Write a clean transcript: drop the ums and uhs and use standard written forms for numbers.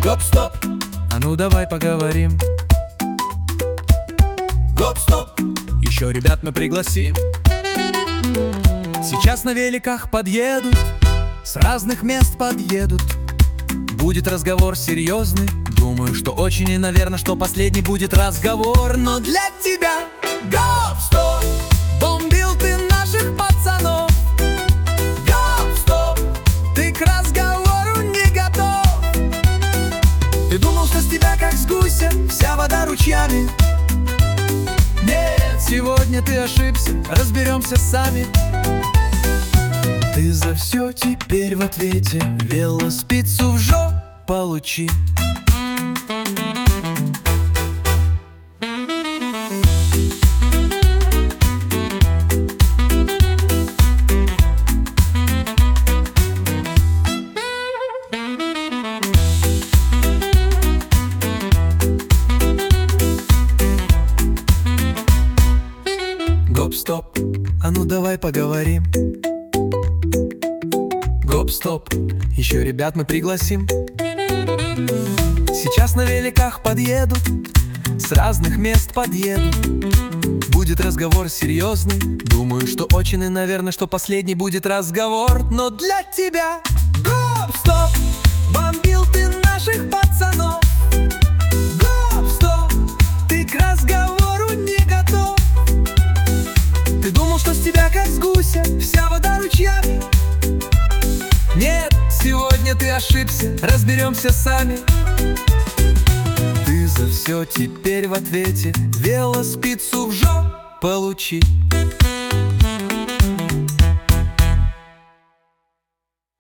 Гоп-стоп, А ну давай поговорим. гоп-стоп, Еще ребят мы пригласим. Сейчас на великах подъедут, с разных мест подъедут. Будет разговор серьезный. Думаю, что очень и, наверное, что последний будет разговор. Но для тебя гоп-стоп. Бомбил ты наших пацанов. Гоп-стоп. Ты к разговору не готов. Ты думал, что с тебя как с гуся вся вода ручьями. Нет, сегодня ты ошибся, разберемся сами. Ты за все теперь в ответе. Велоспицу в жопу получи. Гоп-стоп, а ну давай поговорим. Гоп-стоп, еще ребят мы пригласим. Сейчас на великах подъедут, с разных мест подъедут. Будет разговор серьезный. Думаю, что очень и, наверное, что последний будет разговор. Но для тебя гоп-стоп. Бомбил ты наших пацанов. Гоп-стоп. Ты к разговору не готов. Ты думал, что с тебя как с гуся вся вода ручьями. Нет, сегодня ты ошибся, разберемся сами. Ты за все теперь в ответе. Велоспицу в жопу получи.